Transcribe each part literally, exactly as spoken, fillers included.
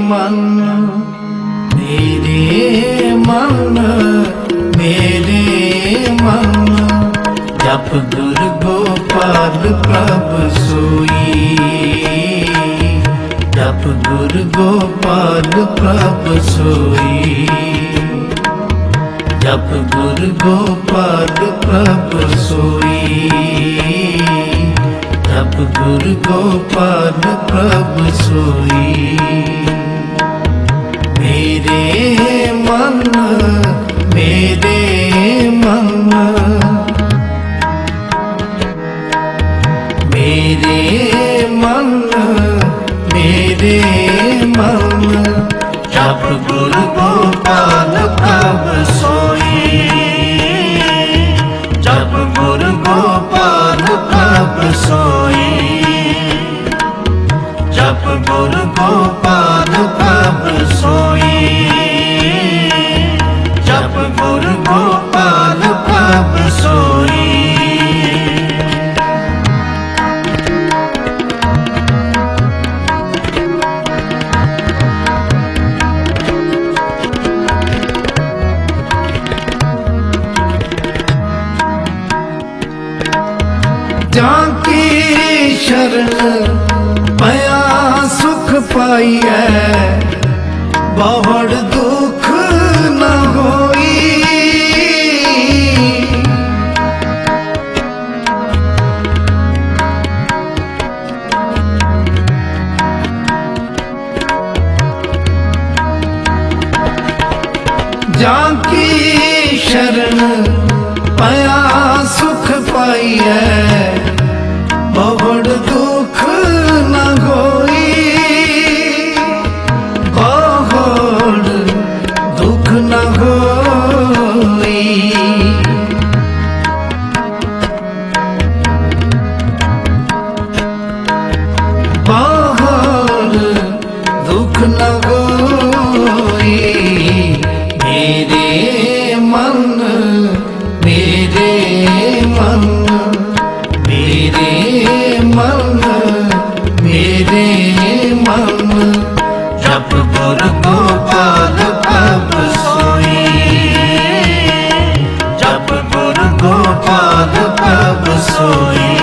मन मेरे मन मेरे मन जप गुरु गोपाल प्रभ सोई जप गुरु गोपाल प्रभ सोई जप गुरु गोपाल प्रभ सोई जप गुरु गोपाल प्रभ सोई मेरे मन मेरे मन मेरे मन मेरे मन जप गुरु गोपाल प्रभ सोई जप गुरु गोपाल प्रभ सोई जप गुरु गोपाल प्रभ सोई जप गुरु गोपाल प्रभ सोई जाकी शरण पया सुख पाइए बहुत दुख न होई जाकी शरण पया सुख पाइए बहुत दुख न होई बहुत दुख न होई बहुत दुख न होई मेरे मन मेरे मन मेरे मन मेरे मन जप गुरु गोपाल प्रभ सोई जप गुरु गोपाल प्रभ सोई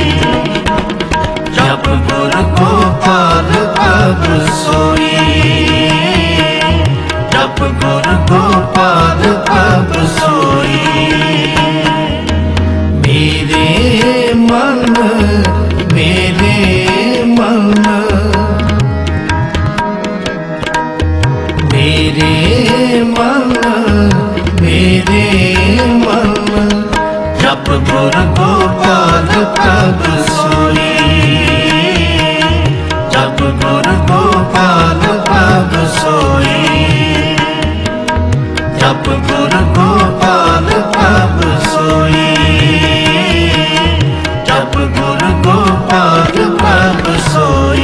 जप गुरु गोपाल प्रभ सोई जप गुरु गोपाल प्रभ सोई मेरे मन मेरे मन मेरे मन मेरे मन जप गुरु गोपाल प्रभ सोई जप गुरु गोपाल प्रभ सोई जप गुरु गोपाल प्रभ सोई जप गुरु गोपाल प्रभ सोई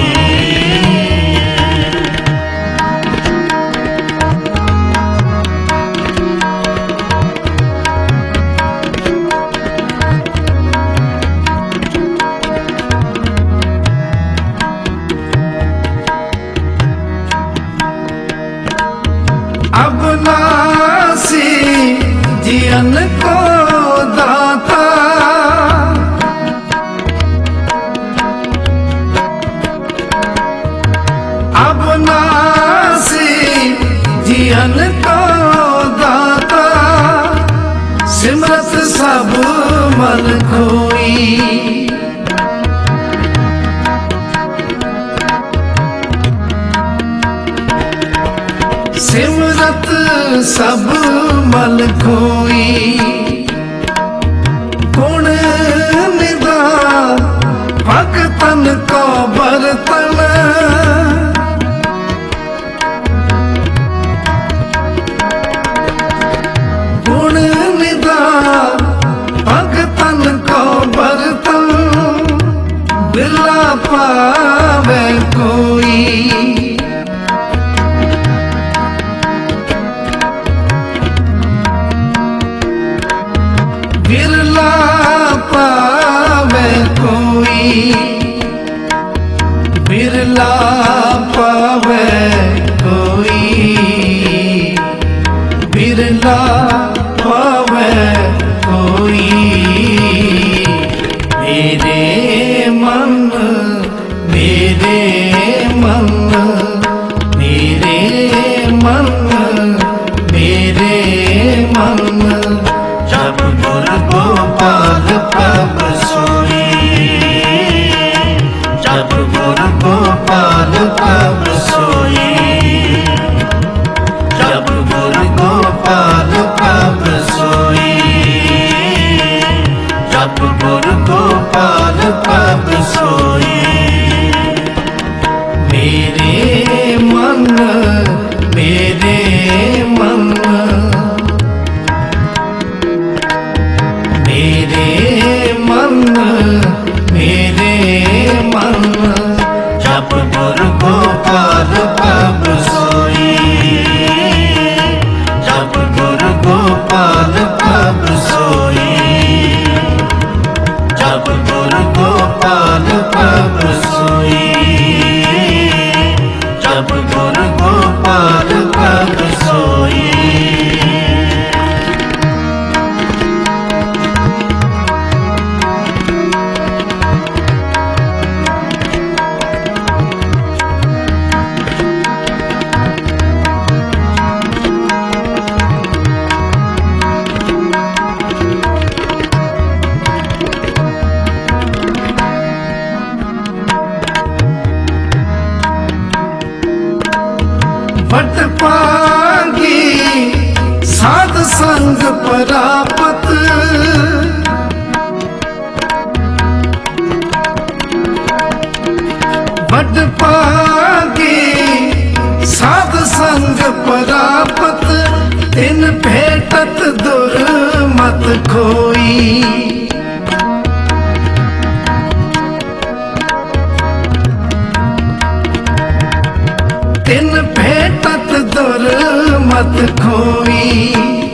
अब नासी जियन को दाता अब नासी जियन को दाता सिमरत सब मन खोई सिमरत सब मल खोई गुण निदा भगतन को बरतन गुण निदा भगतन को बरतन बिरला पावे कोई बिरला पावे कोई बिरला बिरला पावे कोई। मेरे मन मेरे मन मेरे मन मेरे मन जप गुर गोपाल प्रभ सोई। जप गुर गोपाल प्रभ सोई। जप गुर गोपाल प्रभ सोई। जप गुर गोपाल प्रभ सोई। मेरे मन मेरे मन मेरे मन मेरे मन जप गुर गोपाल प्रभ सोई। जप गुर गोपाल प्रभ सोई। जप गुर गोपाल प्रभ सोई। जप गुर गोपाल प्रभ सोई। वट पागी साध संग परापत। वट पागी साध संग परापत। तिन भेटत दुर मत खोई। तिन भेटत दुर मत खोई।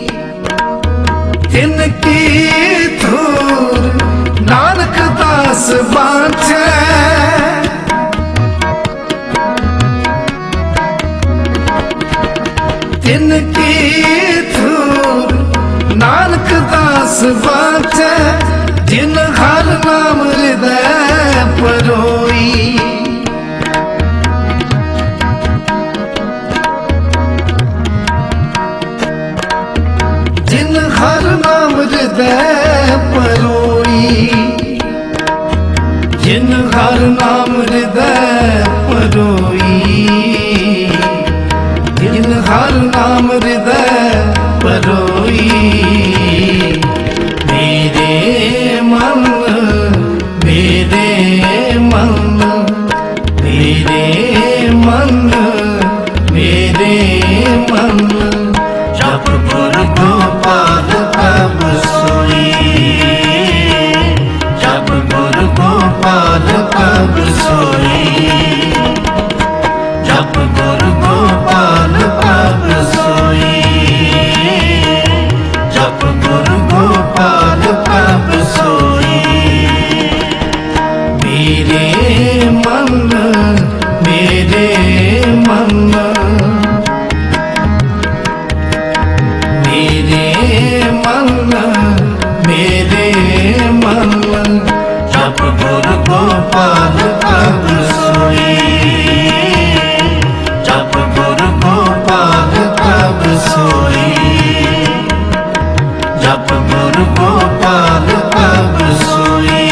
तिनकी धूर नानक दास बाँचे। तिनकी धूर नानक दास बाँचे। जिन हर नाम हृदय परोई। जिन हर नाम हृदय परोई। जिन हर नाम हृदय परोई। जिन हर नाम हृदय परोई। मेरे मन मेरे मन मेरे मन मेरे मन जप गुर गोपाल प्रभ सोई। जप गुर गोपाल प्रभ सोई। जप गुर गोपाल प्रभ सोई। जप गुर गोपाल प्रभ सोई। मेरे मन मेरे मन मेरे मन मेरे मन जप गुर गोपाल प्रभ सोई। जप गुर गोपाल प्रभ सोई। जप गुर गोपाल प्रभ सोई।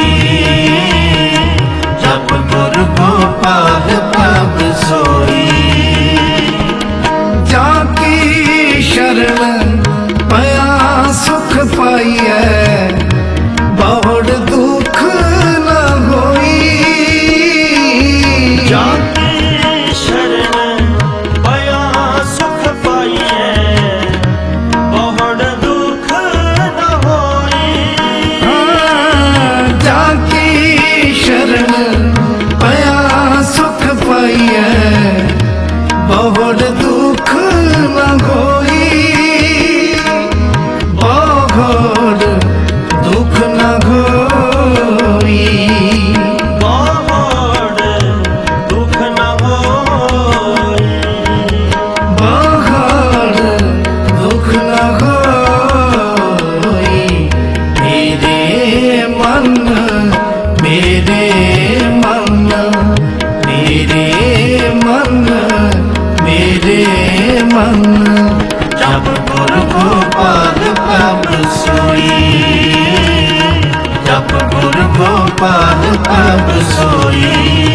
जप गुर गोपाल प्रभ सोई। जाकी शरण पया सुख पाइए। बहुड़ दुख न होई। मन जप गुरु गोपाल कब सोई, जप गुरु गोपाल कब सोई,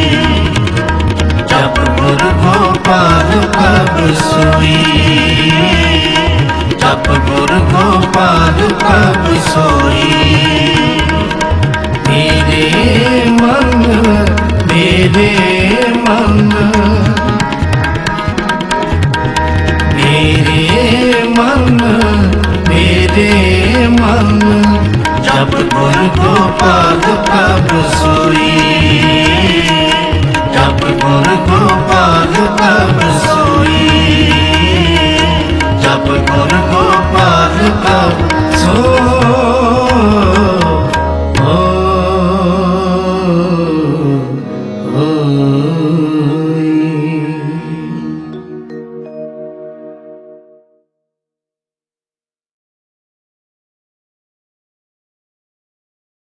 जप गुरु गोपाल कब सोई, जप गुरु गोपाल कब सोई। मेरे मन मेरे मन मेरे मन मेरे मन जप गुरु गोपाल कब सोई, जप गुरु गोपाल कब सोई, जप गुरु गोपाल कब सोई।